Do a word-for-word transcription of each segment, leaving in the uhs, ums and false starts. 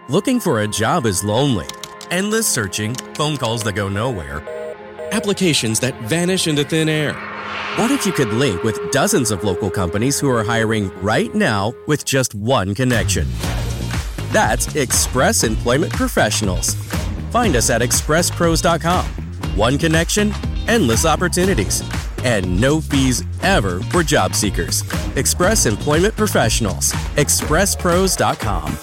Looking for a job is lonely. Endless searching, phone calls that go nowhere, applications that vanish into thin air. What if you could link with dozens of local companies who are hiring right now with just one connection? That's Express Employment Professionals. Find us at express pros dot com. One connection, endless opportunities, and no fees ever for job seekers. Express Employment Professionals. express pros dot com.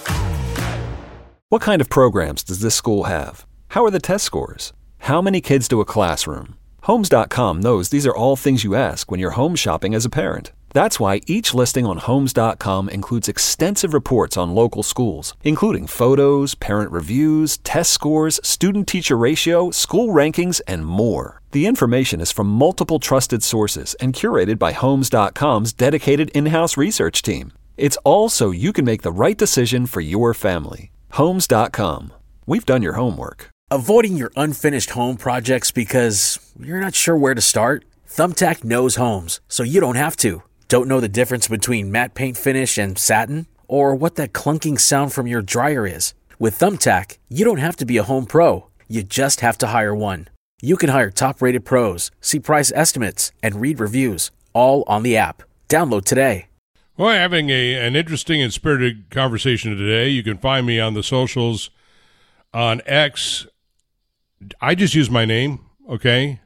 What kind of programs does this school have? How are the test scores? How many kids do a classroom? Homes dot com knows these are all things you ask when you're home shopping as a parent. That's why each listing on Homes dot com includes extensive reports on local schools, including photos, parent reviews, test scores, student-teacher ratio, school rankings, and more. The information is from multiple trusted sources and curated by Homes dot com's dedicated in-house research team. It's all so you can make the right decision for your family. Homes dot com. We've done your homework. Avoiding your unfinished home projects because you're not sure where to start? Thumbtack knows homes, so you don't have to. Don't know the difference between matte paint finish and satin? Or what that clunking sound from your dryer is? With Thumbtack, you don't have to be a home pro. You just have to hire one. You can hire top-rated pros, see price estimates, and read reviews, all on the app. Download today. Well, having a an interesting and spirited conversation today. You can find me on the socials on X. I just use my name, okay?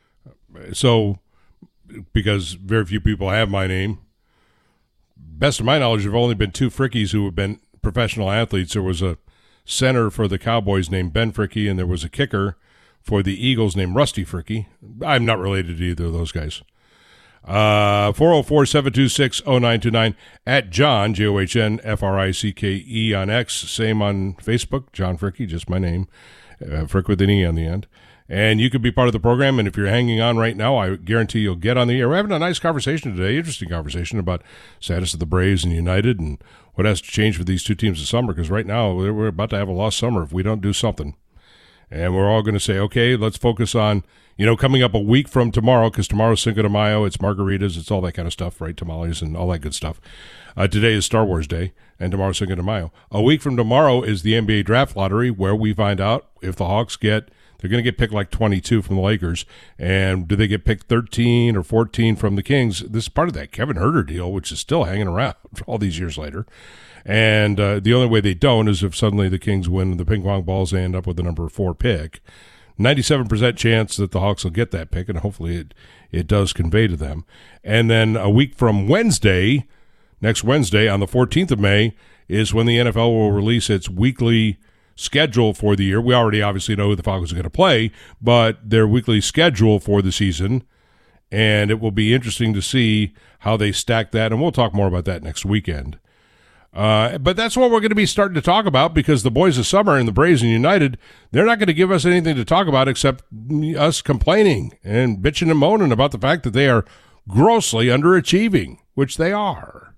So, because very few people have my name. Best of my knowledge, there have only been two Frickies who have been professional athletes. There was a center for the Cowboys named Ben Fricky, and there was a kicker for the Eagles named Rusty Fricky. I'm not related to either of those guys. Uh, four oh four, seven two six, oh nine two nine at John, J O H N F R I C K E on X. Same on Facebook, John Fricky, just my name. Uh, Frick with an E on the end. And you could be part of the program, and if you're hanging on right now, I guarantee you'll get on the air. We're having a nice conversation today, interesting conversation about status of the Braves and United and what has to change for these two teams this summer, because right now we're about to have a lost summer if we don't do something. And we're all going to say, okay, let's focus on, you know, coming up a week from tomorrow, because tomorrow's Cinco de Mayo, it's margaritas, it's all that kind of stuff, right? Tamales and all that good stuff. Uh, today is Star Wars Day, and tomorrow's Cinco de Mayo. A week from tomorrow is the N B A Draft Lottery, where we find out if the Hawks get, they're going to get picked like twenty-two from the Lakers, and do they get picked thirteen or fourteen from the Kings? This is part of that Kevin Huerter deal, which is still hanging around all these years later. And uh, the only way they don't is if suddenly the Kings win the ping pong balls, they end up with the number four pick. ninety-seven percent chance that the Hawks will get that pick, and hopefully it, it does convey to them. And then a week from Wednesday, next Wednesday, on the fourteenth of May, is when the N F L will release its weekly schedule for the year. We already obviously know who the Falcons are going to play, but their weekly schedule for the season, and it will be interesting to see how they stack that, and we'll talk more about that next weekend. Uh, but that's what we're going to be starting to talk about, because the boys of summer and the Braves and United, they're not going to give us anything to talk about except us complaining and bitching and moaning about the fact that they are grossly underachieving, which they are.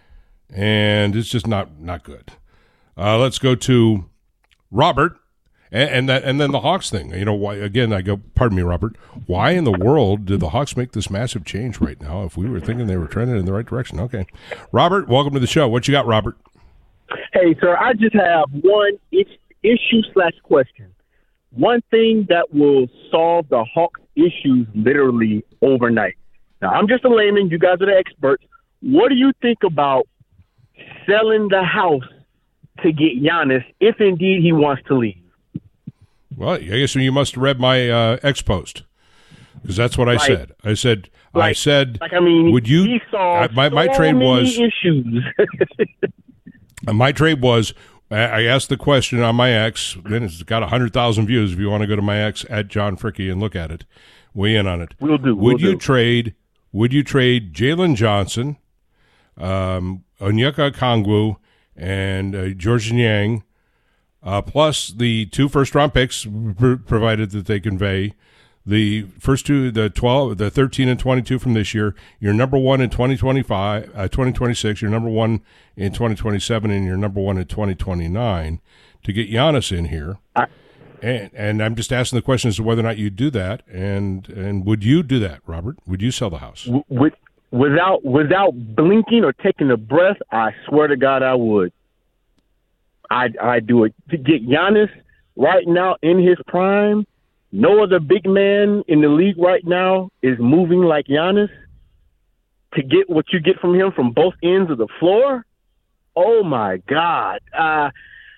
And it's just not, not good. Uh, let's go to Robert, and, and that, and then the Hawks thing. You know, why? Again, I go, pardon me, Robert. Why in the world did the Hawks make this massive change right now? If we were thinking they were trending in the right direction, okay. Robert, welcome to the show. What you got, Robert? Hey, sir, I just have one issue slash question. One thing that will solve the Hawks' issues literally overnight. Now, I'm just a layman. You guys are the experts. What do you think about selling the house to get Giannis if indeed he wants to leave? Well, I guess you must have read my uh, X post, because that's what I like, said. I said, like, I said, like, I mean, would you? He saw I, my so my trade many was issues. my trade was. I asked the question on my X. Then it's got a hundred thousand views. If you want to go to my X at John Fricky and look at it, weigh in on it. We'll do. Would we'll you do. trade? Would you trade Jalen Johnson, um, Onyeka Okongwu, and uh, Georges Niang? Uh, plus the two first-round picks, pr- provided that they convey the first two, the twelve, the thirteen and twenty-two from this year. Your number one in twenty twenty-five, uh, twenty twenty-six. Your number one in twenty twenty-seven, and your number one in twenty twenty-nine to get Giannis in here. I- and and I'm just asking the question as to whether or not you do that, and and would you do that, Robert? Would you sell the house? With, without without blinking or taking a breath, I swear to God, I would. I I do it to get Giannis right now in his prime. No other big man in the league right now is moving like Giannis. To get what you get from him from both ends of the floor, oh my God! Uh,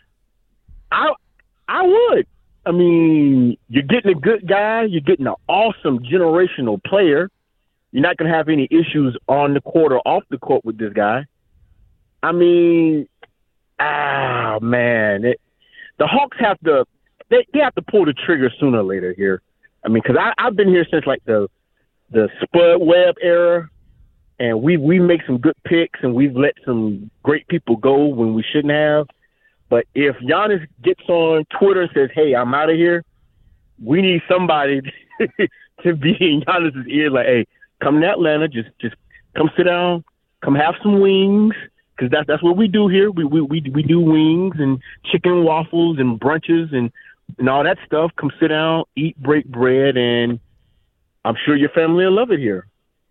I I would. I mean, you're getting a good guy. You're getting an awesome generational player. You're not going to have any issues on the court or off the court with this guy. I mean, ah, man, it, the Hawks have to they, they have to pull the trigger sooner or later here. I mean, because I've been here since like the the Spud Webb era, and we we make some good picks, and we've let some great people go when we shouldn't have. But if Giannis gets on Twitter and says, "Hey, I'm out of here," we need somebody to be in Giannis's ear, like, "Hey, come to Atlanta, just just come sit down, come have some wings." Because that's, that's what we do here. We, we we we do wings and chicken waffles and brunches and, and all that stuff. Come sit down, eat, break bread, and I'm sure your family will love it here.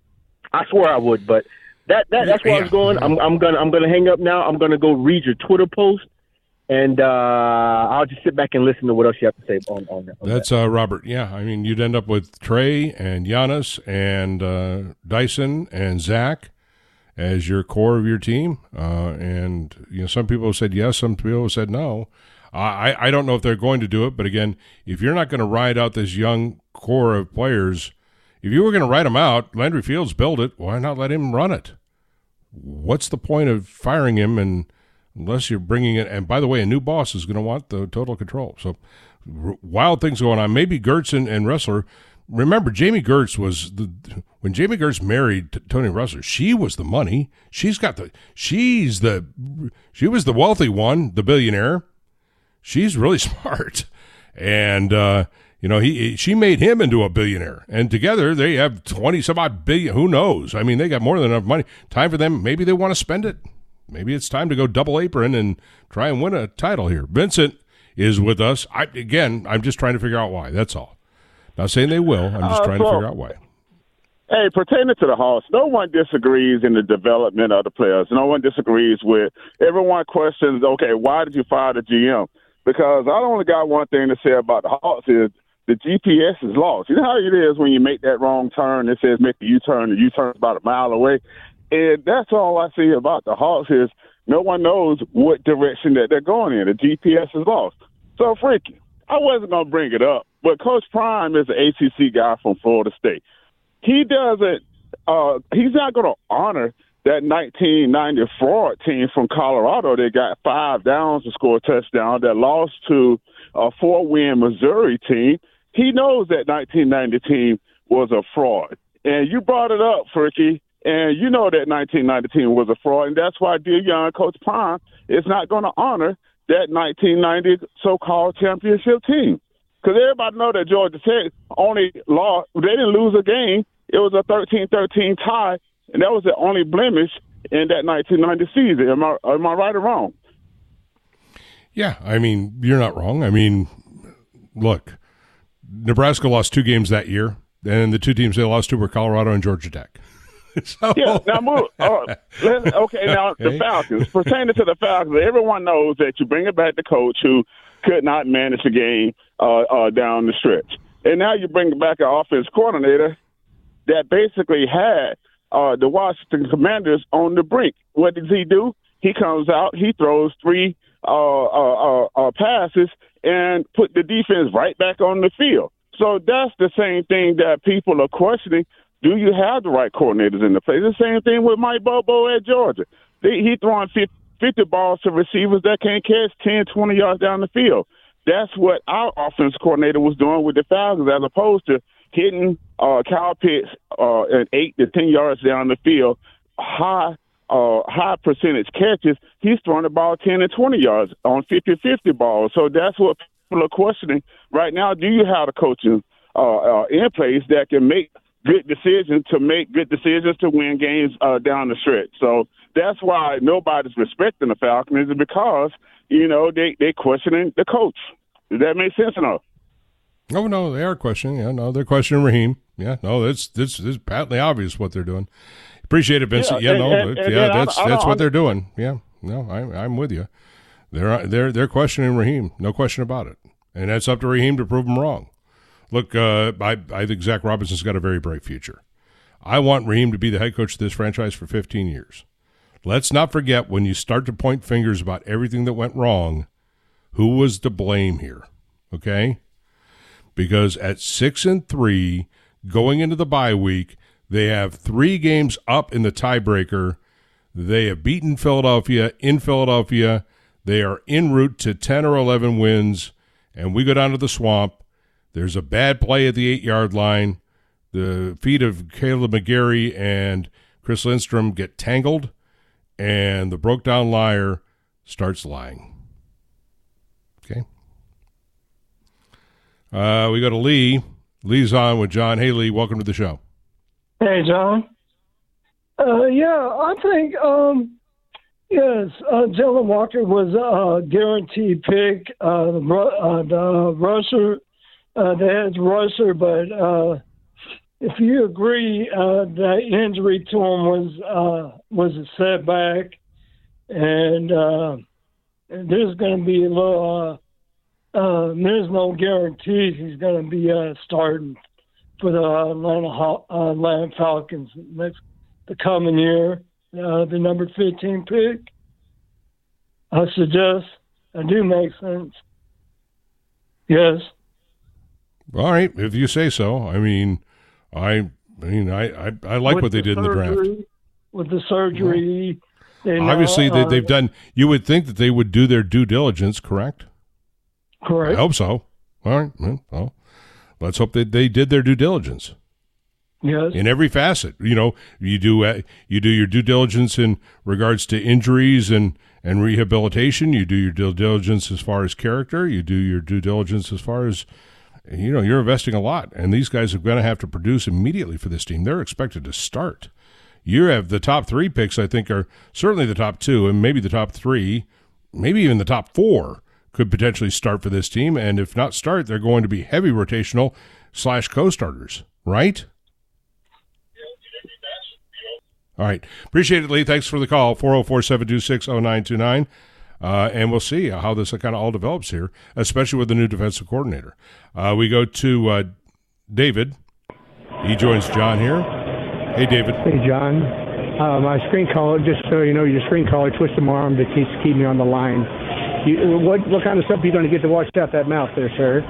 I swear I would, but that, that that's where yeah. I was going. I'm I'm gonna I'm gonna hang up now. I'm gonna go read your Twitter post, and uh, I'll just sit back and listen to what else you have to say on, on that. On that's that. Uh, Robert. Yeah, I mean, you'd end up with Trey and Giannis and uh, Dyson and Zach as your core of your team, uh, and you know, some people have said yes, some people have said no. I I don't know if they're going to do it, but again, if you're not going to ride out this young core of players, if you were going to ride them out, Landry Fields built it. Why not let him run it? What's the point of firing him, and unless you're bringing it? And by the way, a new boss is going to want the total control. So r- wild things going on. Maybe Gertz and, and Ressler. Remember, Jamie Gertz was the when Jamie Gertz married t- Tony Ressler. She was the money. She's got the. She's the. She was the wealthy one, the billionaire. She's really smart, and uh, you know he. She made him into a billionaire, and together they have twenty some odd billion. Who knows? I mean, they got more than enough money. Time for them. Maybe they want to spend it. Maybe it's time to go double apron and try and win a title here. Vincent is with us. I again. I'm just trying to figure out why. That's all. Not saying they will. I'm just uh, trying so, to figure out why. Hey, pertaining to the Hawks, no one disagrees in the development of the players. No one disagrees with – everyone questions, okay, why did you fire the G M? Because I only got one thing to say about the Hawks is the G P S is lost. You know how it is when you make that wrong turn, it says make a U-turn, the U-turn is about a mile away. And that's all I see about the Hawks is no one knows what direction that they're going in. The G P S is lost. So, Freaky, I wasn't going to bring it up, but Coach Prime is an A C C guy from Florida State. He doesn't uh, – he's not going to honor that nineteen ninety fraud team from Colorado that got five downs to score a touchdown that lost to a four-win Missouri team. He knows that nineteen ninety team was a fraud. And you brought it up, Fricky, and you know that nineteen ninety team was a fraud, and that's why dear young Coach Prime is not going to honor that nineteen ninety so-called championship team. Because everybody know that Georgia Tech only lost. They didn't lose a game. It was a thirteen thirteen tie, and that was the only blemish in that nineteen ninety season. Am I am I right or wrong? Yeah, I mean, you're not wrong. I mean, look, Nebraska lost two games that year, and the two teams they lost to were Colorado and Georgia Tech. So. Yeah, now move. Uh, let's, okay, now okay. The Falcons. Pertaining to the Falcons, everyone knows that you bring it back the coach who could not manage the game uh, uh, down the stretch. And now you bring back an offense coordinator that basically had uh, the Washington Commanders on the brink. What does he do? He comes out, he throws three uh, uh, uh, uh, passes and put the defense right back on the field. So that's the same thing that people are questioning. Do you have the right coordinators in the place? The same thing with Mike Bobo at Georgia. He, he throwing fifty balls to receivers that can't catch ten, twenty yards down the field. That's what our offense coordinator was doing with the Falcons, as opposed to hitting uh, Kyle Pitts uh, at eight to ten yards down the field, high uh, high percentage catches. He's throwing the ball ten and twenty yards on fifty-fifty balls. So that's what people are questioning right now. Do you have the coaching uh, uh, in place that can make good decisions to make good decisions to win games uh, down the stretch? So that's why nobody's respecting the Falcons, is because, you know, they, they're questioning the coach. Does that make sense or no? Oh, no, they are questioning. Yeah, no, they're questioning Raheem. Yeah, no, it's it's, it's patently obvious what they're doing. Appreciate it, Vincent. Yeah, yeah and, no, and, but, and yeah, that's I, I that's what I, they're doing. Yeah, no, I, I'm with you. They're they're they're questioning Raheem, no question about it, and that's up to Raheem to prove them wrong. Look, uh, I I think Zach Robinson's got a very bright future. I want Raheem to be the head coach of this franchise for fifteen years. Let's not forget, when you start to point fingers about everything that went wrong, who was to blame here? Okay, because at six and three, going into the bye week, they have three games up in the tiebreaker. They have beaten Philadelphia in Philadelphia. They are en route to ten or eleven wins, and we go down to the Swamp. There's a bad play at the eight-yard line. The feet of Caleb McGarry and Chris Lindstrom get tangled, and the broke-down liar starts lying. Okay. Uh, we go to Lee. Lee's on with John. Hey, Lee, welcome to the show. Hey, John. Uh, yeah, I think, um, yes, uh, Jalen Walker was a guaranteed pick. Uh, the, uh, the rusher, uh, the edge rusher, but uh, if you agree, uh, that injury to him was uh, was a setback, and, uh, and there's going to be a little. Uh, uh, there's no guarantees he's going to be uh, starting for the Atlanta uh, Atlanta Falcons next the coming year. Uh, the number fifteen pick. I suggest. I do make sense. Yes. All right, if you say so. I mean, I, I mean, I, I, I like With what they the did surgery, in the draft. With the surgery, they obviously now, they, uh, they've done. You would think that they would do their due diligence, correct? Correct. I hope so. All right. Well, well let's hope that they did their due diligence. Yes. In every facet, you know, you do uh, you do your due diligence in regards to injuries and, and rehabilitation. You do your due diligence as far as character. You do your due diligence as far as, you know, you're investing a lot. And these guys are going to have to produce immediately for this team. They're expected to start. You have the top three picks, I think, are certainly the top two, and maybe the top three, maybe even the top four could potentially start for this team. And if not start, they're going to be heavy rotational slash co-starters, right? All right. Appreciate it, Lee. Thanks for the call. four oh four, seven two six, oh nine two nine. Uh, and we'll see how this kind of all develops here, especially with the new defensive coordinator. Uh, we go to uh, David. He joins John here. Hey, David. Hey, John. Uh, my screen caller, just so you know, your screen caller twisted my arm to keep, keep me on the line. You, what what kind of stuff are you going to get to watch out that mouth there, sir?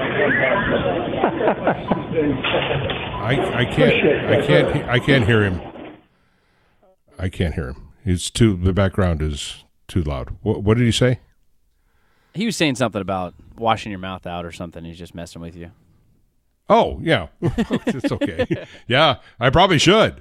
I, I can't I can't I can't hear him. I can't hear him. It's too the background is too loud. What, what did he say? He was saying something about washing your mouth out or something. He's just messing with you. Oh, yeah. It's okay. Yeah, I probably should.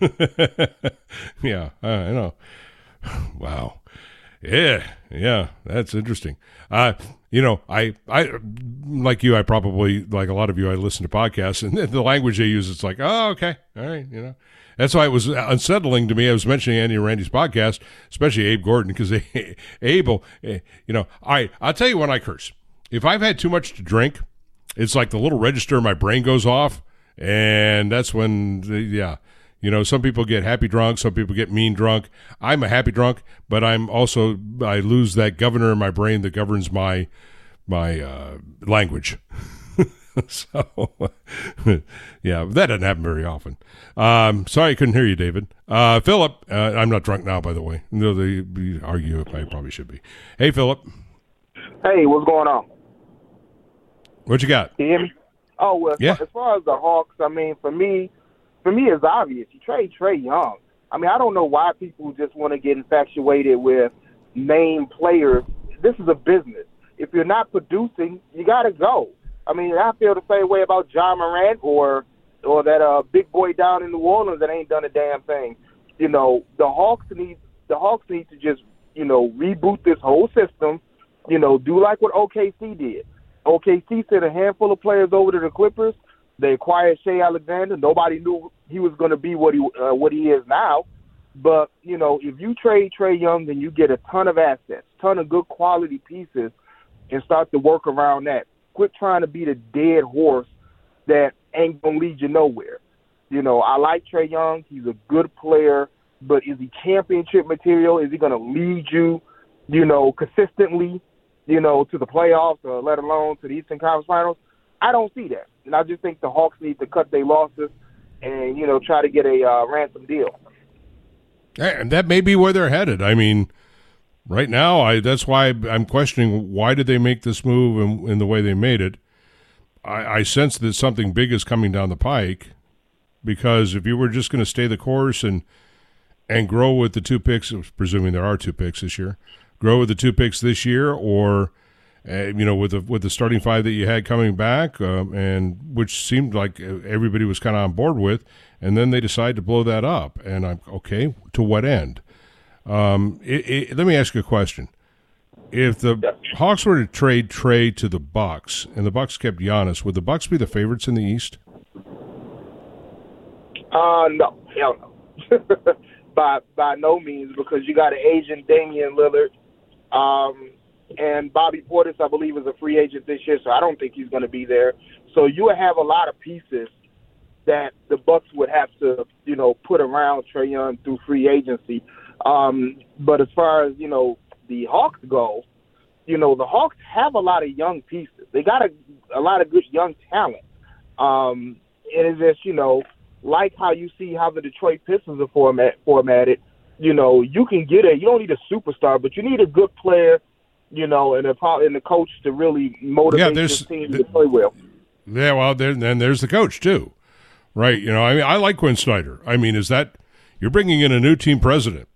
Yeah, I know. Wow. Yeah, yeah, that's interesting. Uh, you know, I, I, like you, I probably, like a lot of you, I listen to podcasts, and the language they use, it's like, oh, okay, all right, you know. That's why it was unsettling to me. I was mentioning Andy and Randy's podcast, especially Abe Gordon, because Abe, will, you know, I, I'll tell you when I curse. If I've had too much to drink, it's like the little register in my brain goes off, and that's when, the, yeah, you know, some people get happy drunk, some people get mean drunk. I'm a happy drunk, but I'm also, I lose that governor in my brain that governs my, my uh, language. So, yeah, that doesn't happen very often. Um, sorry I couldn't hear you, David. Uh, Philip, uh, I'm not drunk now, by the way. No, they, they argue if I probably should be. Hey, Philip. Hey, what's going on? What you got? Can you hear me? Oh, well, yeah. As far as the Hawks, I mean, for me, for me, it's obvious. You trade Trae Young. I mean, I don't know why people just want to get infatuated with name players. This is a business. If you're not producing, you got to go. I mean, I feel the same way about John Morant or or that uh, big boy down in New Orleans that ain't done a damn thing. You know, the Hawks need the Hawks need to just, you know, reboot this whole system. You know, do like what O K C did. O K C sent a handful of players over to the Clippers. They acquired Shea Alexander. Nobody knew he was going to be what he uh, what he is now. But, you know, if you trade Trae Young, then you get a ton of assets, ton of good quality pieces, and start to work around that. Quit trying to be the dead horse that ain't going to lead you nowhere. You know, I like Trae Young. He's a good player, but is he championship material? Is he going to lead you you know, consistently, you know, to the playoffs or let alone to the Eastern Conference Finals. I don't see that. And I just think the Hawks need to cut their losses and, you know, try to get a uh, ransom deal. And that may be where they're headed. I mean, right now, I that's why I'm questioning why did they make this move in, in the way they made it. I, I sense that something big is coming down the pike, because if you were just going to stay the course and and grow with the two picks, presuming there are two picks this year, grow with the two picks this year, or uh, you know, with the with the starting five that you had coming back, um, and which seemed like everybody was kind of on board with, and then they decide to blow that up, and I'm okay. To what end? Um, it, it, let me ask you a question. If the Hawks were to trade Trey to the Bucks and the Bucks kept Giannis, would the Bucks be the favorites in the East? Uh, no, hell no. by by no means, because you got an agent, Damian Lillard, um, and Bobby Portis, I believe, is a free agent this year, so I don't think he's going to be there. So you would have a lot of pieces that the Bucks would have to, you know, put around Trae Young through free agency. Um, but as far as, you know, the Hawks go, you know, the Hawks have a lot of young pieces. They got a, a lot of good young talent. Um, and it's just, you know, like how you see how the Detroit Pistons are format, formatted, you know, you can get a, you don't need a superstar, but you need a good player, you know, and a, and the coach to really motivate yeah, the team to play well. Yeah, well, there, then there's the coach, too. Right, you know, I mean, I like Quinn Snyder. I mean, is that, you're bringing in a new team president.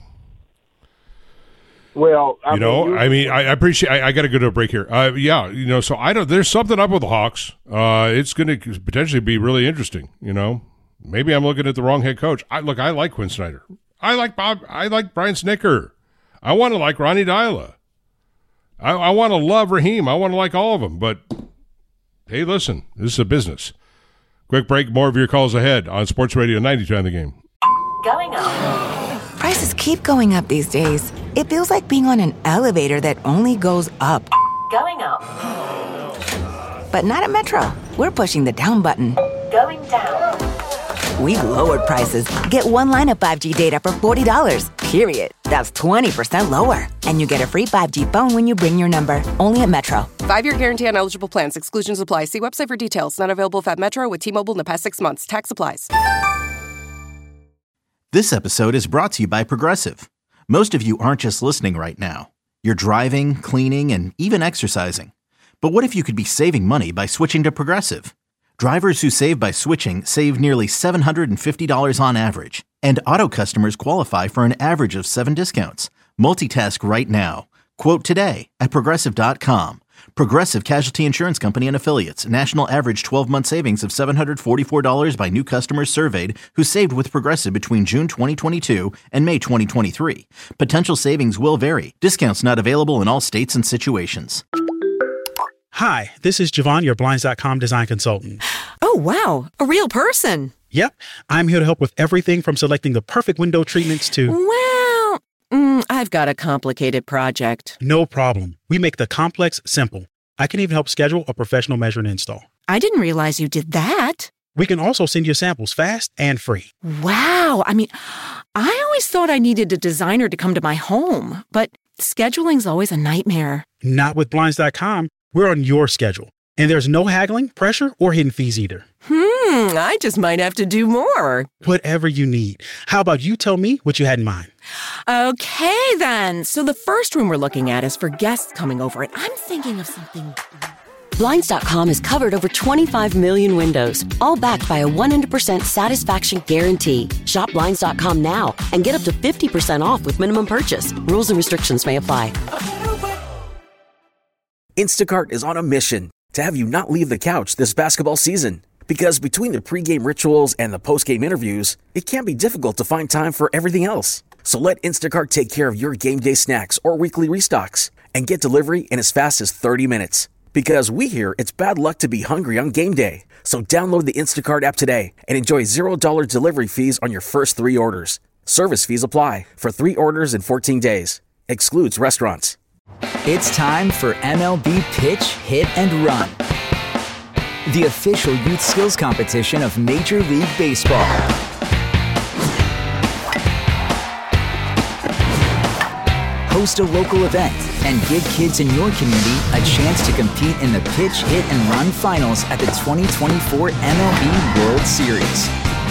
Well, I you know, mean, I mean, I appreciate. I, I got to go to a break here. Uh, yeah, you know, so I don't. There's something up with the Hawks. Uh, it's going to potentially be really interesting. You know, maybe I'm looking at the wrong head coach. I look. I like Quinn Snyder. I like Bob. I like Brian Snicker. I want to like Ronnie Dyla. I, I want to love Raheem. I want to like all of them. But hey, listen, this is a business. Quick break. More of your calls ahead on Sports Radio ninety-two on the Game. Going up. Prices keep going up these days. It feels like being on an elevator that only goes up. Going up. But not at Metro. We're pushing the down button. Going down. We've lowered prices. Get one line of five G data for forty dollars, period. That's twenty percent lower. And you get a free five G phone when you bring your number. Only at Metro. Five-year guarantee on eligible plans. Exclusions apply. See website for details. Not available at Metro with T-Mobile in the past six months. Tax applies. This episode is brought to you by Progressive. Most of you aren't just listening right now. You're driving, cleaning, and even exercising. But what if you could be saving money by switching to Progressive? Drivers who save by switching save nearly seven hundred fifty dollars on average. And auto customers qualify for an average of seven discounts. Multitask right now. Quote today at Progressive dot com. Progressive Casualty Insurance Company and Affiliates. National average twelve-month savings of seven hundred forty-four dollars by new customers surveyed who saved with Progressive between June twenty twenty-two and May twenty twenty-three. Potential savings will vary. Discounts not available in all states and situations. Hi, this is Javon, your Blinds dot com design consultant. Oh, wow. A real person. Yep. I'm here to help with everything from selecting the perfect window treatments to... Well, mm, I've got a complicated project. No problem. We make the complex simple. I can even help schedule a professional measure and install. I didn't realize you did that. We can also send you samples fast and free. Wow. I mean, I always thought I needed a designer to come to my home, but scheduling's always a nightmare. Not with Blinds dot com. We're on your schedule. And there's no haggling, pressure, or hidden fees either. Hmm, I just might have to do more. Whatever you need. How about you tell me what you had in mind? Okay, then. So the first room we're looking at is for guests coming over, and I'm thinking of something... Blinds dot com has covered over twenty-five million windows, all backed by a one hundred percent satisfaction guarantee. Shop Blinds dot com now and get up to fifty percent off with minimum purchase. Rules and restrictions may apply. Instacart is on a mission to have you not leave the couch this basketball season. Because between the pregame rituals and the postgame interviews, it can be difficult to find time for everything else. So let Instacart take care of your game day snacks or weekly restocks and get delivery in as fast as thirty minutes. Because we hear it's bad luck to be hungry on game day. So download the Instacart app today and enjoy zero dollars delivery fees on your first three orders. Service fees apply for three orders in fourteen days. Excludes restaurants. It's time for M L B Pitch, Hit, and Run, the official youth skills competition of Major League Baseball. host a local event, and give kids in your community a chance to compete in the Pitch, Hit, and Run Finals at the twenty twenty-four M L B World Series.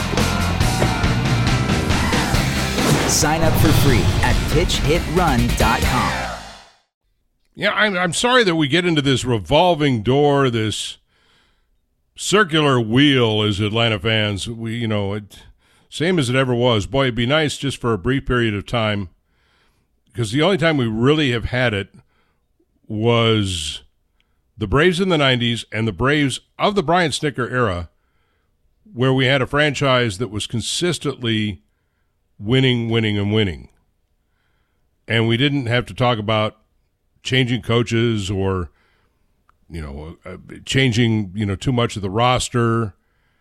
Sign up for free at pitch hit run dot com. Yeah, I'm, I'm sorry that we get into this revolving door, this circular wheel as Atlanta fans. We, you know, it, same as it ever was. Boy, it'd be nice just for a brief period of time, because the only time we really have had it was the Braves in the nineties and the Braves of the Brian Snitker era, where we had a franchise that was consistently winning, winning, and winning. And we didn't have to talk about changing coaches or, you know, uh, changing, you know, too much of the roster.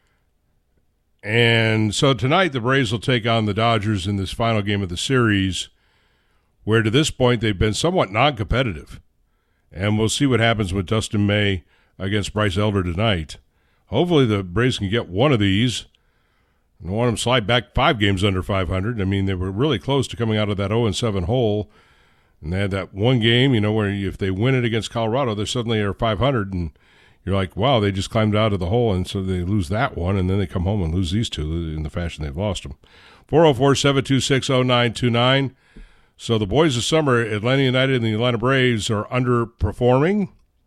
And so tonight the Braves will take on the Dodgers in this final game of the series, where to this point they've been somewhat non-competitive. And we'll see what happens with Dustin May against Bryce Elder tonight. Hopefully the Braves can get one of these. I don't want them to slide back five games under five hundred. I mean, they were really close to coming out of that oh and seven hole. And they had that one game, you know, where if they win it against Colorado, they suddenly are five hundred. And you're like, wow, they just climbed out of the hole. And so they lose that one. And then they come home and lose these two in the fashion they've lost them. four oh four, seven two six, oh nine two nine. So the boys of summer, Atlanta United and the Atlanta Braves, are underperforming.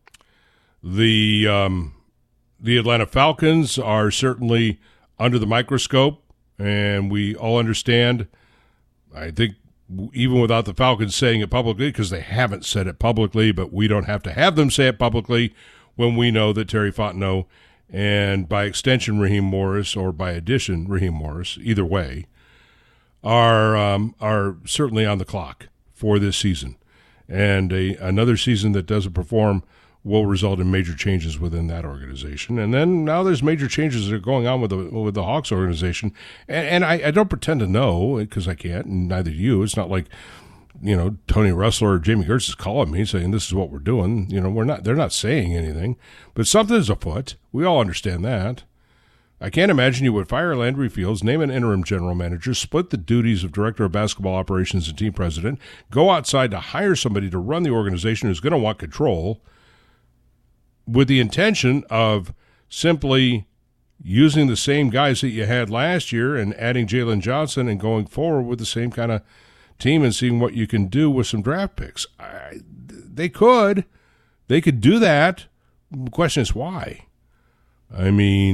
The, um, the Atlanta Falcons are certainly under the microscope, and we all understand, I think, even without the Falcons saying it publicly, because they haven't said it publicly, but we don't have to have them say it publicly when we know that Terry Fontenot and, by extension, Raheem Morris, or by addition, Raheem Morris, either way, are um, are certainly on the clock for this season. And a, another season that doesn't perform will result in major changes within that organization. And then now there's major changes that are going on with the with the Hawks organization. And, and I, I don't pretend to know, because I can't, and neither do you. It's not like, you know, Tony Russell or Jamie Gertz is calling me saying this is what we're doing. You know, we're not. They're not saying anything. But something is afoot. We all understand that. I can't imagine you would fire Landry Fields, name an interim general manager, split the duties of director of basketball operations and team president, go outside to hire somebody to run the organization who's going to want control, with the intention of simply using the same guys that you had last year and adding Jalen Johnson and going forward with the same kind of team and seeing what you can do with some draft picks. I, they could. They could do that. The question is why. I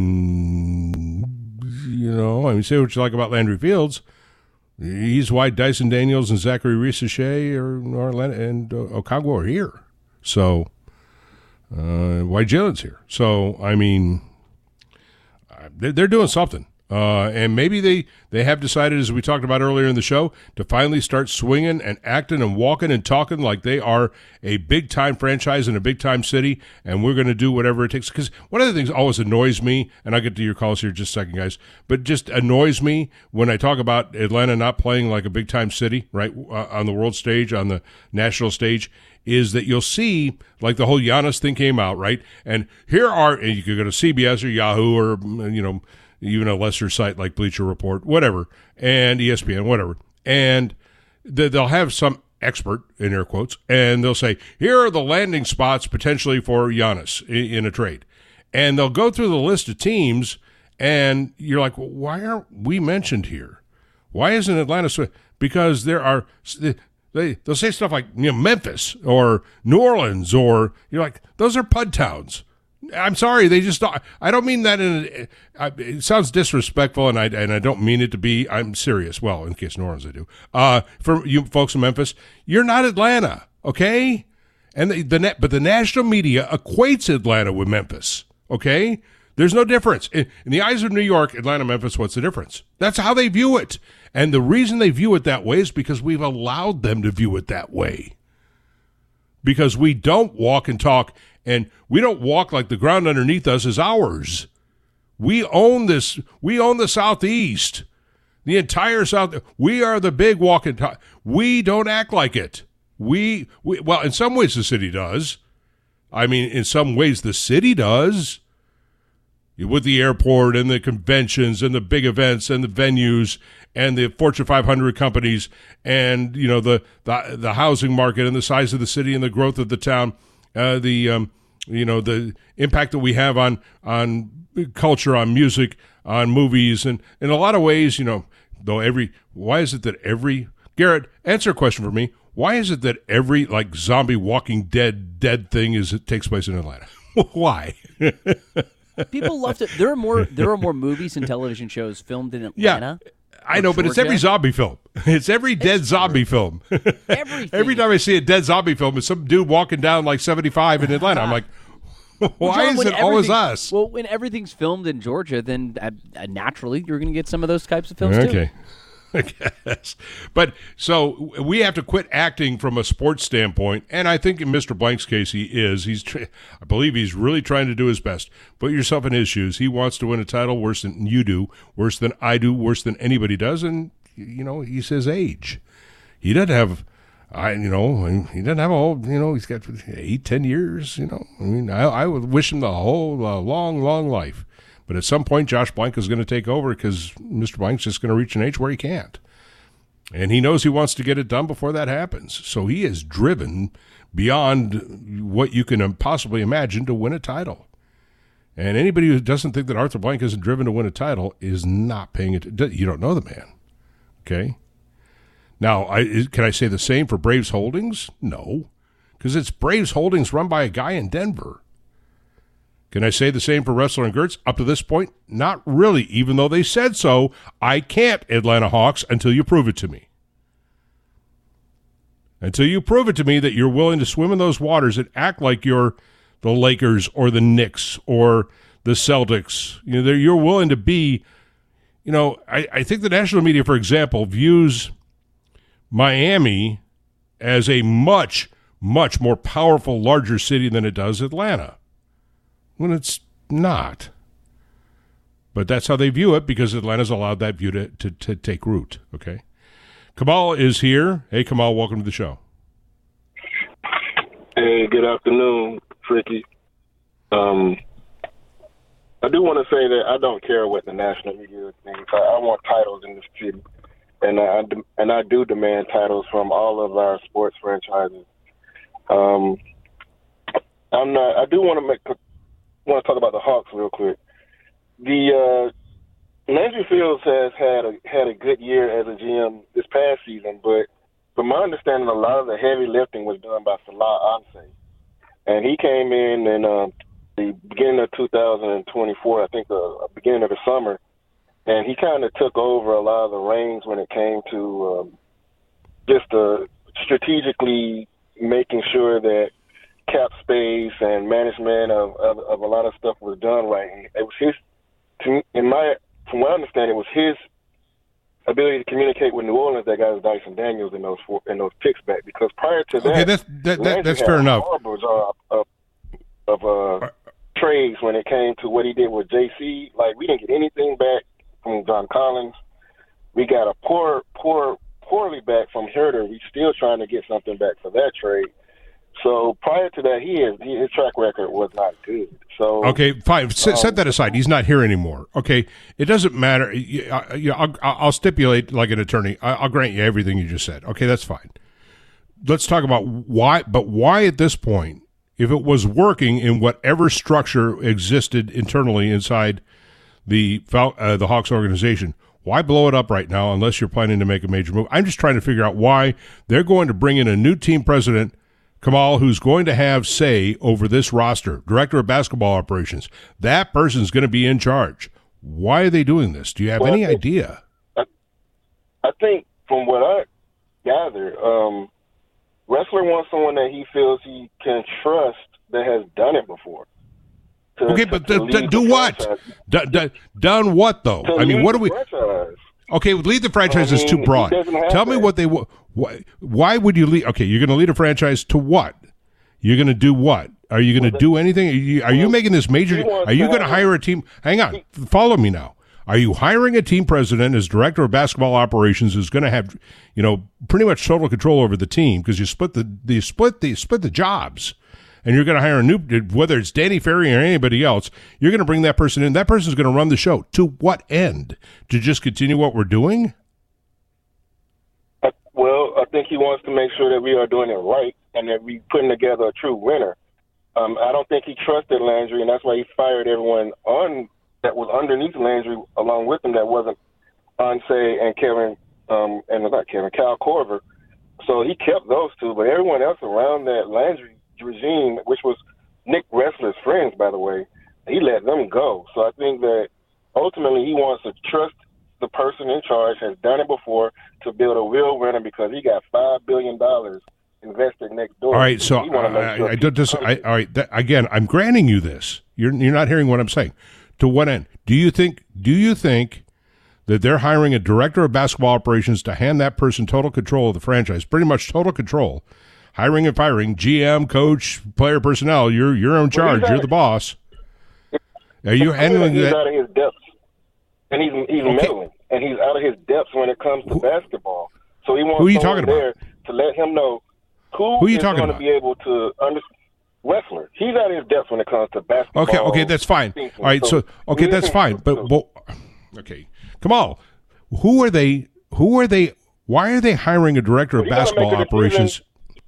mean, you know, I mean, say what you like about Landry Fields. He's why Dyson Daniels and Zachary Reese-Shea or, or and uh, Okongwu are here. So, uh, why Jalen's here. So, I mean, they're, they're doing something. Uh, and maybe they, they have decided, as we talked about earlier in the show, to finally start swinging and acting and walking and talking like they are a big-time franchise in a big-time city, and we're going to do whatever it takes. Because one of the things always annoys me, and I'll get to your calls here in just a second, guys, but just annoys me when I talk about Atlanta not playing like a big-time city, right, uh, on the world stage, on the national stage, is that you'll see, like the whole Giannis thing came out, right? And here are, and you could go to C B S or Yahoo or, you know, even a lesser site like Bleacher Report, whatever, and E S P N, whatever. And they'll have some expert, in air quotes, and they'll say, here are the landing spots potentially for Giannis in a trade. And they'll go through the list of teams, and you're like, well, why aren't we mentioned here? Why isn't Atlanta? Because there are, they, they'll say stuff like, you know, Memphis or New Orleans, or you're like, those are pud towns. I'm sorry, they just don't. I don't mean that in a, it sounds disrespectful, and I and I don't mean it to be. I'm serious. Well, in case New Orleans I do. Uh, for you folks in Memphis, you're not Atlanta, okay? And the, the net, but the national media equates Atlanta with Memphis, okay? There's no difference in, in the eyes of New York, Atlanta, Memphis. What's the difference? That's how they view it, and the reason they view it that way is because we've allowed them to view it that way. Because we don't walk and talk. And we don't walk like the ground underneath us is ours. We own this. We own the Southeast, the entire South. We are the big walk and talk. We don't act like it. We, we, well, in some ways the city does. I mean, in some ways the city does. with the airport and the conventions and the big events and the venues and the Fortune five hundred companies and, you know, the, the, the housing market and the size of the city and the growth of the town, uh, the, um, you know, the impact that we have on, on culture, on music, on movies. And in a lot of ways, you know, though every, why is it that every, Garrett, answer a question for me. Why is it that every like zombie Walking Dead, dead thing is, it takes place in Atlanta? Why? People love to. There are more. There are more movies and television shows filmed in Atlanta. Yeah, I know, but it's every zombie film. It's every dead it's zombie film. Everything. Every time I see a dead zombie film, it's some dude walking down like seventy-five in Atlanta. I'm like, why well, John, is it always us? Well, when everything's filmed in Georgia, then uh, uh, naturally you're going to get some of those types of films okay. too. Okay. I guess. But so we have to quit acting from a sports standpoint, and I think in Mister Blank's case he is. He's, tra- I believe he's really trying to do his best. Put yourself in his shoes. He wants to win a title worse than you do, worse than I do, worse than anybody does, and, you know, he's his age. He doesn't have, I, you know, he doesn't have a whole, you know, he's got eight, ten years, you know. I mean, I, I would wish him the whole uh, long, long life. But at some point, Josh Blank is going to take over because Mister Blank's just going to reach an age where he can't. And he knows he wants to get it done before that happens. So he is driven beyond what you can possibly imagine to win a title. And anybody who doesn't think that Arthur Blank isn't driven to win a title is not paying it. You don't know the man. Okay? Now, I, can I say the same for Braves Holdings? No. Because it's Braves Holdings run by a guy in Denver. Can I say the same for Ressler and Gertz? Up to this point, not really, even though they said so. I can't, Atlanta Hawks, until you prove it to me. Until you prove it to me that you're willing to swim in those waters and act like you're the Lakers or the Knicks or the Celtics. You know, you're willing to be, you know, I, I think the national media, for example, views Miami as a much, much more powerful, larger city than it does Atlanta. When it's not. But that's how they view it because Atlanta's allowed that view to, to, to take root, okay? Kamal is here. Hey, Kamal, welcome to the show. Hey, good afternoon, Tricky. Um, I do want to say that I don't care what the national media thinks. I, I want titles in this city, and I, and I do demand titles from all of our sports franchises. Um, I'm not. I do want to make... I want to talk about the Hawks real quick. The uh, Landry Fields has had a had a good year as a G M this past season, but from my understanding, a lot of the heavy lifting was done by Salah Anse, and he came in in uh, the beginning of two thousand twenty-four, I think the beginning of the summer, and he kind of took over a lot of the reins when it came to um, just uh, strategically making sure that cap space and management of, of, of a lot of stuff was done right. It was his, to me, in my, from what I understand, it was his ability to communicate with New Orleans that got Dyson Daniels in those four, in those picks back. Because prior to that, okay, that's that, that, that's fair enough. Of, of, of uh, trades when it came to what he did with J C, like we didn't get anything back from John Collins. We got a poor, poor, poorly back from Herter. We're still trying to get something back for that trade. So prior to that, he is, his track record was not good. So okay, fine. Set, um, set that aside. He's not here anymore. Okay, it doesn't matter. You, I, you know, I'll, I'll stipulate like an attorney. I, I'll grant you everything you just said. Okay, that's fine. Let's talk about why. But why at this point, if it was working in whatever structure existed internally inside the uh, the Hawks organization, why blow it up right now unless you're planning to make a major move? I'm just trying to figure out why they're going to bring in a new team president, Kamal, who's going to have say over this roster, director of basketball operations. That person's going to be in charge. Why are they doing this? Do you have well, any I think, idea? I, I think from what I gather, um, Ressler wants someone that he feels he can trust that has done it before. To, okay, to, but to d- d- do what? D- d- done what, though? To I mean, what do we... Franchise. Okay, lead the franchise I mean, is too broad. Tell me that. what they... Why, why would you lead... Okay, you're going to lead a franchise to what? You're going to do what? Are you going to do anything? Are you, are you making this major... Are you going to hire a team... Hang on. Follow me now. Are you hiring a team president as director of basketball operations who's going to have, you know, pretty much total control over the team because you split the you split the split the jobs? and you're going to hire a new, whether it's Danny Ferry or anybody else, you're going to bring that person in. That person's going to run the show. To what end? To just continue what we're doing? Uh, well, I think he wants to make sure that we are doing it right and that we're putting together a true winner. Um, I don't think he trusted Landry, and that's why he fired everyone on that was underneath Landry along with him that wasn't Ansay and Kevin, um, and not Kevin, Kyle Korver. So he kept those two, but everyone else around that Landry regime, which was Nick Wrestler's friends, by the way, he let them go. So I think that ultimately he wants to trust the person in charge, has done it before, to build a real winner because he got five billion dollars invested next door. All right, so I, sure I, I don't just. I, all right, that, again, I'm granting you this. You're you're not hearing what I'm saying. To what end? Do you think? Do you think that they're hiring a director of basketball operations to hand that person total control of the franchise, pretty much total control, hiring and firing, G M, coach, player personnel? You're you're in charge. Well, you're the boss. Are you handling he's that? He's out of his depths, and he's he's okay. meddling, and he's out of his depths when it comes to Who, basketball. So he wants who are you someone talking there about? to let him know who, who are you is talking going about? to be able to understand. Wrestler. He's out of his depth when it comes to basketball. Okay, okay, that's fine. Thinking. All right, so, so okay, that's fine. But, but okay, come on. Who are they? Who are they? Why are they hiring a director of basketball operations?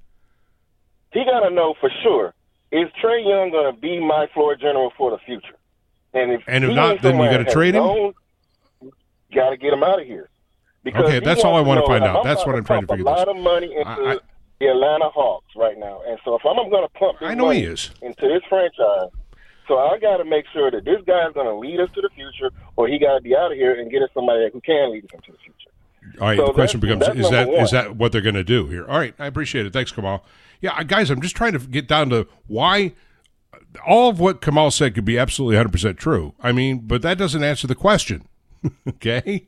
He got to know for sure, is Trae Young going to be my floor general for the future? And if and if not, then you got to trade him. Got to get him out of here. Because okay, that's all I want to find out. That's what I'm trying to figure out. A lot this. of money into I, I, the Atlanta Hawks right now, and so if I'm going to pump this I know money he is. into this franchise, so I got to make sure that this guy is going to lead us to the future, or he got to be out of here and get us somebody who can lead us into the future. All right, so the question becomes: that's Is that one. is that what they're going to do here? All right, I appreciate it. Thanks, Kamal. Yeah, guys, I'm just trying to get down to why all of what Kamal said could be absolutely one hundred percent true. I mean, but that doesn't answer the question. Okay.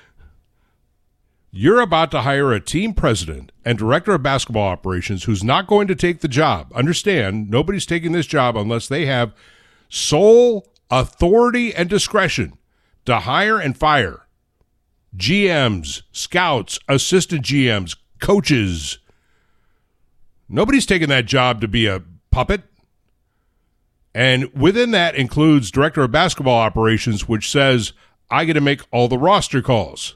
You're about to hire a team president and director of basketball operations who's not going to take the job. Understand, nobody's taking this job unless they have sole authority and discretion to hire and fire G Ms, scouts, assistant G Ms, coaches. Nobody's taking that job to be a puppet. And within that includes director of basketball operations, which says, I get to make all the roster calls.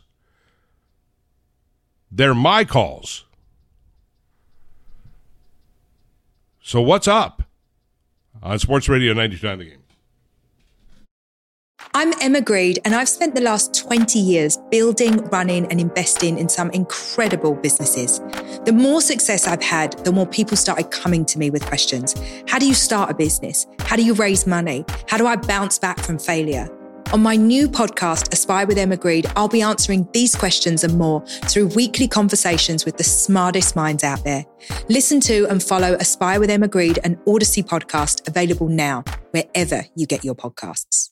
They're my calls. So what's up on Sports Radio ninety-two point nine The Game? I'm Emma Greed, and I've spent the last twenty years building, running, and investing in some incredible businesses. The more success I've had, the more people started coming to me with questions. How do you start a business? How do you raise money? How do I bounce back from failure? On my new podcast, Aspire with Emma Greed, I'll be answering these questions and more through weekly conversations with the smartest minds out there. Listen to and follow Aspire with Emma Greed, an Odyssey podcast, available now, wherever you get your podcasts.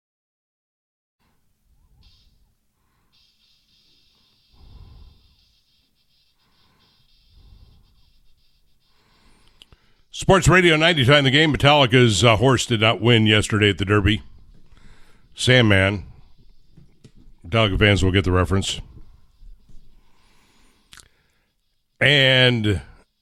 Sports Radio ninety-two point nine The Game. Metallica's uh, horse did not win yesterday at the Derby. Sandman. Metallica fans will get the reference. And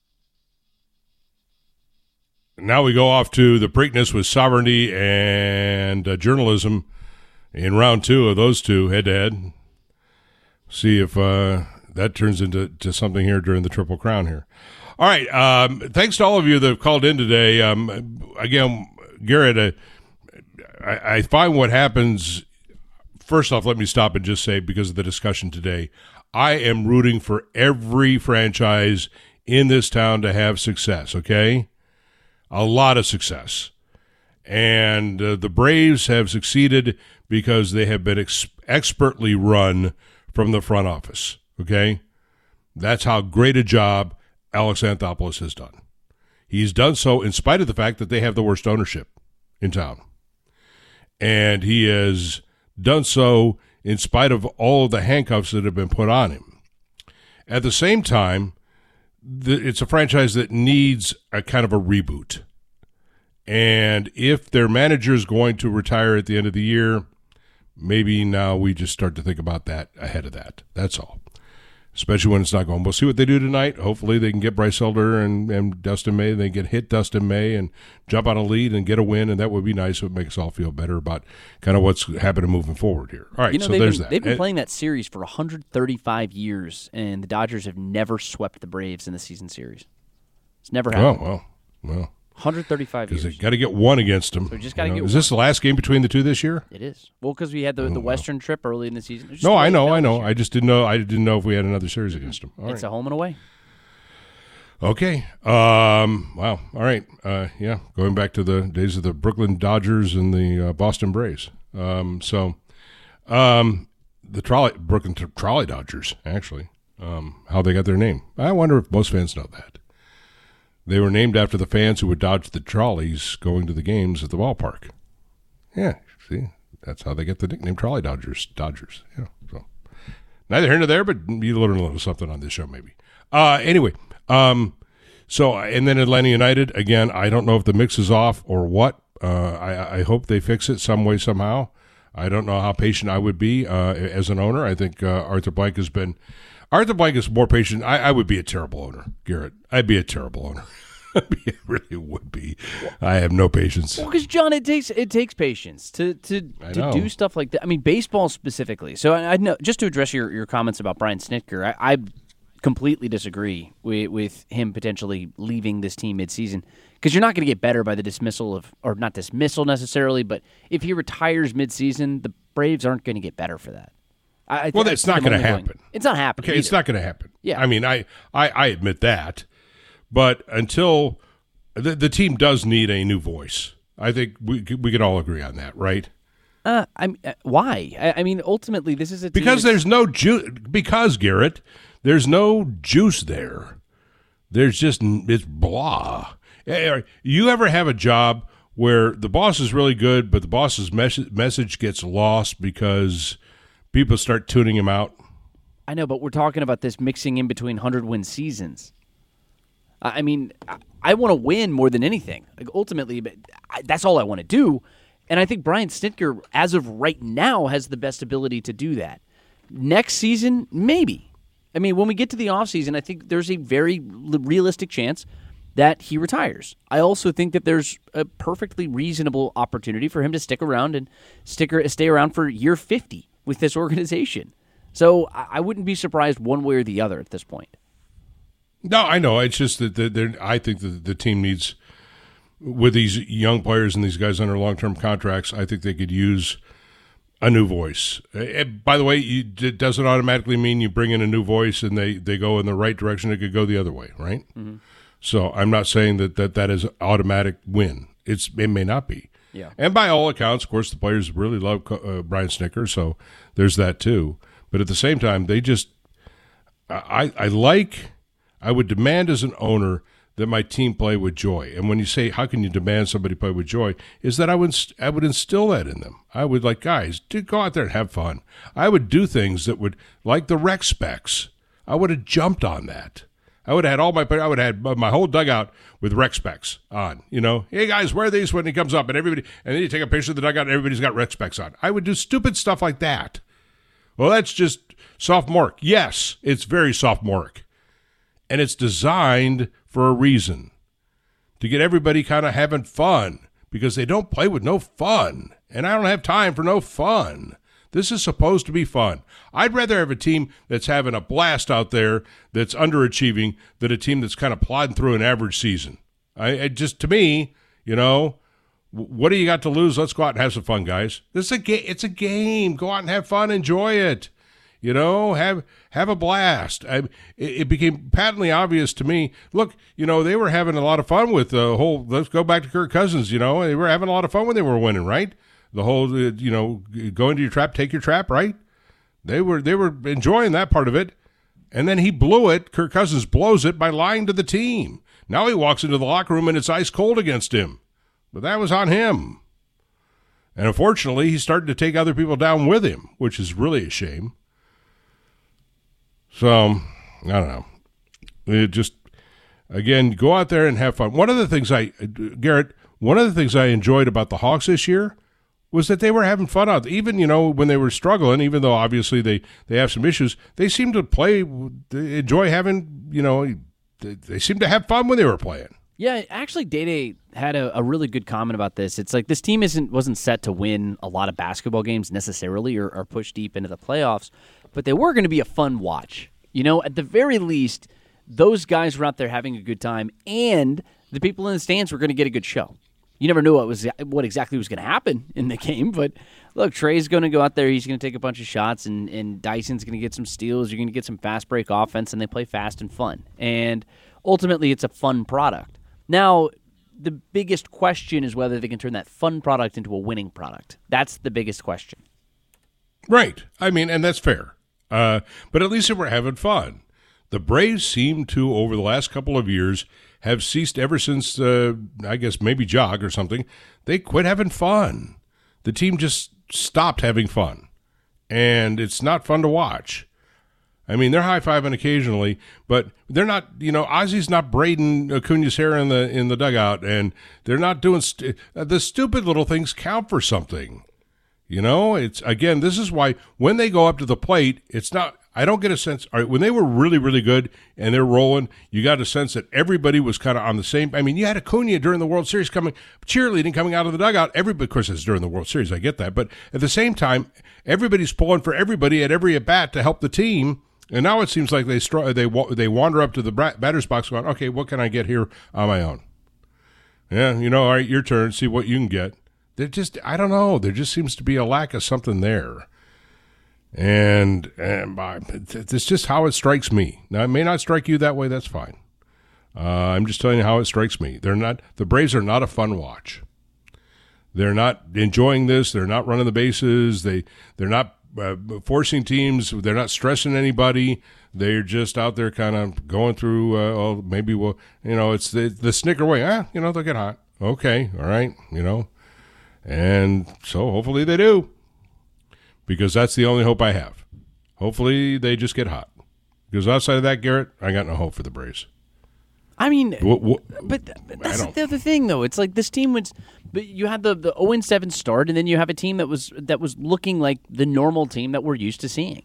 now we go off to the Preakness with Sovereignty and uh, Journalism in round two of those two head-to-head. See if uh, that turns into to something here during the Triple Crown here. All right. Um, thanks to all of you that have called in today. Um, again, Garrett, uh, I, I find what happens, first off, let me stop and just say, because of the discussion today, I am rooting for every franchise in this town to have success, okay? A lot of success. And uh, the Braves have succeeded because they have been ex- expertly run from the front office, okay? That's how great a job Alex Anthopoulos has done. He's done so in spite of the fact that they have the worst ownership in town. And he has done so in spite of all of the handcuffs that have been put on him. At the same time, the, it's a franchise that needs a kind of a reboot. And if their manager is going to retire at the end of the year, maybe now we just start to think about that ahead of that. That's all. especially when it's not going. We'll see what they do tonight. Hopefully they can get Bryce Elder and, and Dustin May. They can hit Dustin May and jump on a lead and get a win, and that would be nice. It would make us all feel better about kind of what's happening moving forward here. All right, you know, so there's been, that. They've been and, playing that series for one hundred thirty-five years, and the Dodgers have never swept the Braves in the season series. It's never happened. Oh, well, well. one hundred thirty-five years. Because they got to get one against them. So we just got to you know? get Is one. this the last game between the two this year? It is. Well, because we had the, oh, the wow. Western trip early in the season. No, I know, I know. I just didn't know. I didn't know if we had another series against them. All it's right. a home and away. Okay. Um, wow. All right. Uh, yeah. Going back to the days of the Brooklyn Dodgers and the uh, Boston Braves. Um, so, um, the trolley Brooklyn t- Trolley Dodgers, actually, um, how they got their name. I wonder if most fans know that. They were named after the fans who would dodge the trolleys going to the games at the ballpark. Yeah, see, that's how they get the nickname Trolley Dodgers. Dodgers, yeah. So neither here nor there, but you learn a little something on this show, maybe. Uh, anyway, um, so and then Atlanta United again. I don't know if the mix is off or what. Uh, I, I hope they fix it some way somehow. I don't know how patient I would be uh, as an owner. I think uh, Arthur Blank has been. Arthur Blank is more patient. I, I would be a terrible owner, Garrett. I'd be a terrible owner. I really would be. I have no patience. Well, because John, it takes it takes patience to to, to do stuff like that. I mean, baseball specifically. So I, I know just to address your, your comments about Brian Snitker, I, I completely disagree with with him potentially leaving this team midseason because you're not going to get better by the dismissal of, or not dismissal necessarily, but if he retires midseason, the Braves aren't going to get better for that. I, well, I it's not going to happen. Going, it's not happening. Okay, either. it's not going to happen. Yeah, I mean, I, I, I admit that, but until the the team does need a new voice, I think we we can all agree on that, right? Uh, I'm uh, why? I, I mean, ultimately, this is a team because there's no juice. Because Garrett, there's no juice there. There's just it's blah. You ever have a job where the boss is really good, but the boss's mes- message gets lost because people start tuning him out? I know, but we're talking about this mixing in between hundred-win seasons. I mean, I, I want to win more than anything. Like ultimately, but I, that's all I want to do. And I think Brian Snitker, as of right now, has the best ability to do that. Next season, maybe. I mean, when we get to the offseason, I think there's a very realistic chance that he retires. I also think that there's a perfectly reasonable opportunity for him to stick around and stick stay around for year fifty with this organization. So I wouldn't be surprised one way or the other at this point. No, I know. It's just that the, I think that the team needs, with these young players and these guys under long-term contracts, I think they could use a new voice. And by the way, you, it doesn't automatically mean you bring in a new voice and they, they go in the right direction. It could go the other way, right? Mm-hmm. So I'm not saying that, that that is an automatic win. It's It may not be. Yeah. And by all accounts, of course, the players really love uh, Brian Snitker, so there's that too. But at the same time, they just I, – I like – I would demand as an owner that my team play with joy. And when you say, how can you demand somebody play with joy, is that I would I would instill that in them. I would like, guys, dude, go out there and have fun. I would do things that would, like the rec specs, I would have jumped on that. I would have had all my, I would have had my whole dugout with rec specs on, you know. Hey, guys, wear these when he comes up. And everybody, and then you take a picture of the dugout and everybody's got rec specs on. I would do stupid stuff like that. Well, that's just sophomoric. Yes, it's very sophomoric. And it's designed for a reason, to get everybody kind of having fun, because they don't play with no fun. And I don't have time for no fun. This is supposed to be fun. I'd rather have a team that's having a blast out there that's underachieving than a team that's kind of plodding through an average season. I it just, to me, you know, what do you got to lose? Let's go out and have some fun, guys. This is a ga- It's a game. Go out and have fun. Enjoy it. You know, have have a blast. I, it, it became patently obvious to me. Look, you know, they were having a lot of fun with the whole, let's go back to Kirk Cousins, you know. They were having a lot of fun when they were winning, right? The whole, uh, you know, go into your trap, take your trap, right? They were they were enjoying that part of it. And then he blew it. Kirk Cousins blows it by lying to the team. Now he walks into the locker room and it's ice cold against him. But that was on him. And unfortunately, he started to take other people down with him, which is really a shame. So, I don't know. It just, again, go out there and have fun. One of the things I, Garrett, one of the things I enjoyed about the Hawks this year was that they were having fun out. Even, you know, when they were struggling, even though obviously they, they have some issues, they seemed to play, they enjoy having, you know, they, they seemed to have fun when they were playing. Yeah, actually, Day-Day had a, a really good comment about this. It's like this team isn't wasn't set to win a lot of basketball games necessarily or, or push deep into the playoffs, but they were going to be a fun watch. You know, at the very least, those guys were out there having a good time, and the people in the stands were going to get a good show. You never knew what was what exactly was going to happen in the game, but look, Trey's going to go out there. He's going to take a bunch of shots, and, and Dyson's going to get some steals. You're going to get some fast break offense, and they play fast and fun. And ultimately, it's a fun product. Now, the biggest question is whether they can turn that fun product into a winning product. That's the biggest question. Right. I mean, and that's fair. Uh, but at least they were having fun. The Braves seem to, over the last couple of years, have ceased ever since, uh, I guess, maybe Jog or something. They quit having fun. The team just stopped having fun. And it's not fun to watch. I mean, they're high-fiving occasionally, but they're not, you know, Ozzy's not braiding Acuna's hair in the in the dugout, and they're not doing st- – the stupid little things count for something. You know, it's, again, this is why when they go up to the plate, it's not – I don't get a sense – all right, when they were really, really good and they're rolling, you got a sense that everybody was kind of on the same – I mean, you had Acuna during the World Series coming – cheerleading coming out of the dugout. Everybody, of course, it's during the World Series. I get that. But at the same time, everybody's pulling for everybody at every at-bat to help the team. And now it seems like they str- they they wander up to the batter's box going, okay, what can I get here on my own? Yeah, you know, all right, your turn, see what you can get. They're just, I don't know, there just seems to be a lack of something there. And, and uh, it's just how it strikes me. Now, it may not strike you that way, that's fine. Uh, I'm just telling you how it strikes me. They're not, the Braves are not a fun watch. They're not enjoying this, they're not running the bases, they, they're not Uh, forcing teams, they're not stressing anybody. They're just out there kind of going through, uh, oh, maybe we'll, you know, it's the, the snicker way. Ah, you know, they'll get hot. Okay, all right, you know. And so hopefully they do, because that's the only hope I have. Hopefully they just get hot. Because outside of that, Garrett, I got no hope for the Braves. I mean, what, what, but, but that's the other thing, though. It's like this team was, but you had the the oh and seven start, and then you have a team that was that was looking like the normal team that we're used to seeing.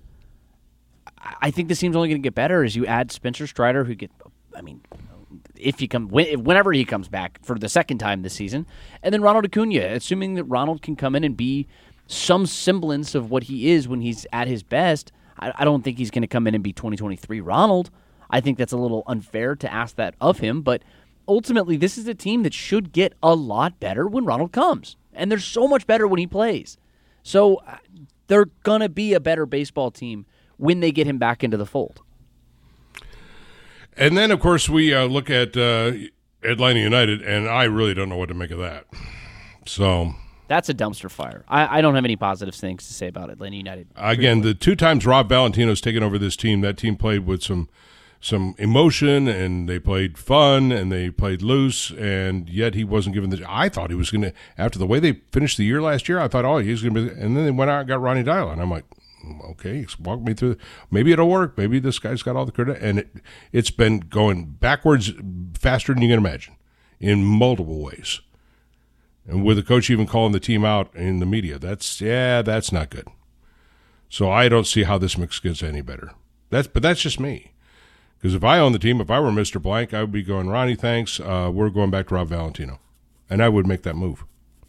I think this team's only going to get better as you add Spencer Strider, who get, I mean, if he come whenever he comes back for the second time this season, and then Ronald Acuna, assuming that Ronald can come in and be some semblance of what he is when he's at his best. I, I don't think he's going to come in and be twenty twenty-three Ronald. I think that's a little unfair to ask that of him, but ultimately this is a team that should get a lot better when Ronald comes, and they're so much better when he plays. So uh, they're going to be a better baseball team when they get him back into the fold. And then, of course, we uh, look at uh, Atlanta United, and I really don't know what to make of that. So that's a dumpster fire. I, I don't have any positive things to say about Atlanta United. Again, the two times Rob Valentino's taken over this team, that team played with some some emotion, and they played fun, and they played loose, and yet he wasn't given the – I thought he was going to – after the way they finished the year last year, I thought, oh, he's going to be – and then they went out and got Ronnie Dial, and I'm like, okay, walk me through – maybe it'll work. Maybe this guy's got all the credit. And it, it's been going backwards faster than you can imagine in multiple ways. And with the coach even calling the team out in the media, that's – yeah, that's not good. So I don't see how this mix gets any better. That's But that's just me. Because if I owned the team, if I were Mister Blank, I would be going, Ronnie, thanks. Uh, we're going back to Rob Valentino. And I would make that move.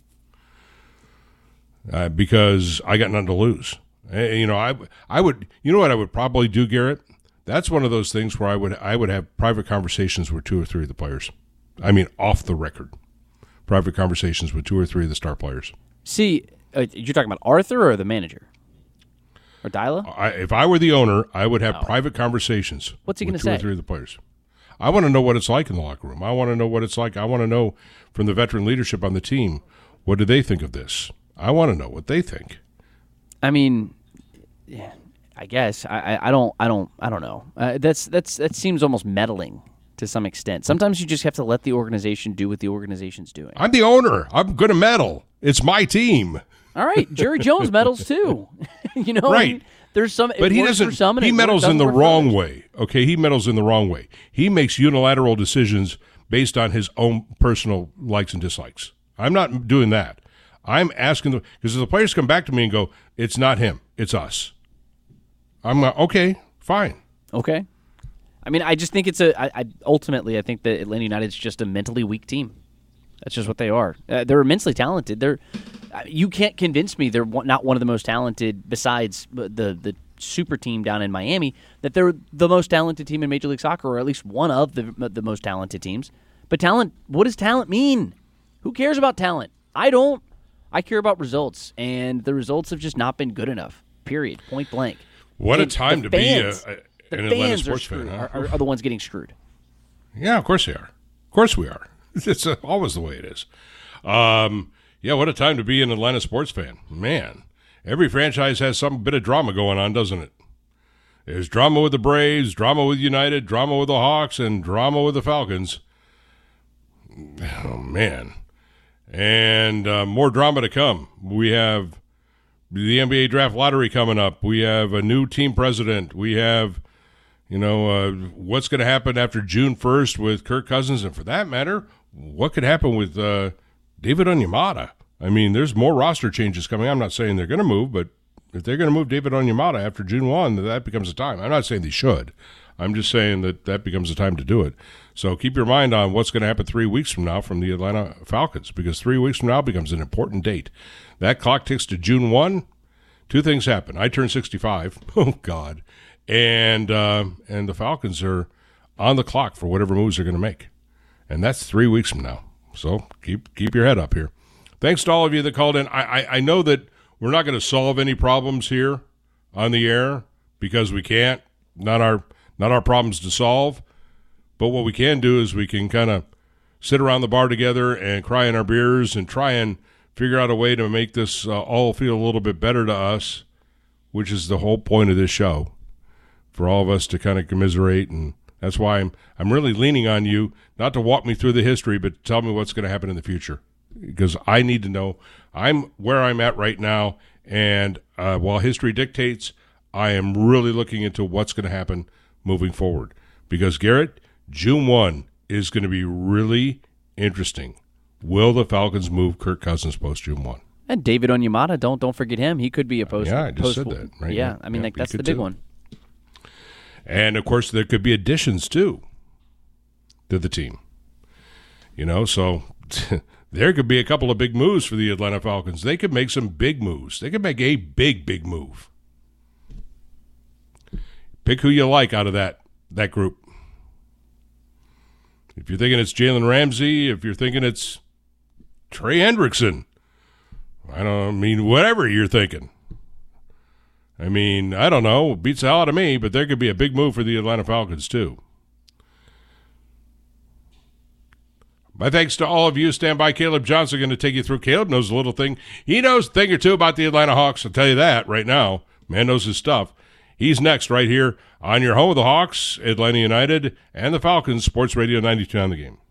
Uh, because I got nothing to lose. Uh, you know, I, I would, you know what I would probably do, Garrett? That's one of those things where I would, I would have private conversations with two or three of the players. I mean, off the record. Private conversations with two or three of the star players. See, uh, you're talking about Arthur or the manager? Or Dyla? I, if I were the owner, I would have oh. private conversations. What's he going to say? Two or three of the players. I want to know what it's like in the locker room. I want to know what it's like. I want to know from the veteran leadership on the team, what do they think of this? I want to know what they think. I mean, yeah, I guess I, I, I don't I don't I don't know. Uh, that's that's that seems almost meddling to some extent. Sometimes you just have to let the organization do what the organization's doing. I'm the owner. I'm going to meddle. It's my team. All right, Jerry Jones meddles too. you know, right? I mean, there's some, but he doesn't. Some he meddles in the wrong way. Okay, he meddles in the wrong way. He makes unilateral decisions based on his own personal likes and dislikes. I'm not doing that. I'm asking the because if the players come back to me and go, it's not him, it's us. I'm like, okay, fine. Okay. I mean, I just think it's a. I, I ultimately, I think that Atlanta United's just a mentally weak team. That's just what they are. Uh, they're immensely talented. They're. Uh, you can't convince me they're one, not one of the most talented besides the the super team down in Miami. That they're the most talented team in Major League Soccer, or at least one of the the most talented teams. But talent. What does talent mean? Who cares about talent? I don't. I care about results, and the results have just not been good enough. Period. Point blank. What and a time to fans, be a, a, the an Atlanta fans sports are screwed, fan. Huh? Are, are the ones getting screwed. Yeah, of course they are. Of course we are. It's uh, always the way it is. Um, yeah, what a time to be an Atlanta sports fan. Man, every franchise has some bit of drama going on, doesn't it? There's drama with the Braves, drama with United, drama with the Hawks, and drama with the Falcons. Oh, man. And uh, more drama to come. We have the N B A draft lottery coming up. We have a new team president. We have, you know, uh, what's going to happen after June first with Kirk Cousins. And for that matter, what could happen with uh, David Onyemata? I mean, there's more roster changes coming. I'm not saying they're going to move, but if they're going to move David Onyemata after June first, that becomes a time. I'm not saying they should. I'm just saying that that becomes the time to do it. So keep your mind on what's going to happen three weeks from now from the Atlanta Falcons, because three weeks from now becomes an important date. That clock ticks to June first. Two things happen. I turn sixty-five. Oh, God. And uh, and the Falcons are on the clock for whatever moves they're going to make. And that's three weeks from now. So keep keep your head up here. Thanks to all of you that called in. I, I, I know that we're not going to solve any problems here on the air because we can't. Not our not our problems to solve. But what we can do is we can kind of sit around the bar together and cry in our beers and try and figure out a way to make this uh, all feel a little bit better to us, which is the whole point of this show, for all of us to kind of commiserate. And that's why I'm I'm really leaning on you, not to walk me through the history, but to tell me what's going to happen in the future, because I need to know. I'm where I'm at right now, and uh, while history dictates, I am really looking into what's going to happen moving forward. Because, Garrett, June first is going to be really interesting. Will the Falcons move Kirk Cousins post June first? And David Onyemata, don't don't forget him. He could be a post. Yeah, I just post, said that. Right? Yeah, I mean, yeah, like that's the big too. one. And, of course, there could be additions, too, to the team. You know, so there could be a couple of big moves for the Atlanta Falcons. They could make some big moves. They could make a big, big move. Pick who you like out of that that group. If you're thinking it's Jalen Ramsey, if you're thinking it's Trey Hendrickson, I don't mean whatever you're thinking. I mean, I don't know, beats the hell out of me, but there could be a big move for the Atlanta Falcons too. My thanks to all of you. Stand by. Caleb Johnson going to take you through. Caleb knows a little thing. He knows a thing or two about the Atlanta Hawks. I'll tell you that right now. Man knows his stuff. He's next right here on your home of the Hawks, Atlanta United, and the Falcons, Sports Radio ninety-two on the Game.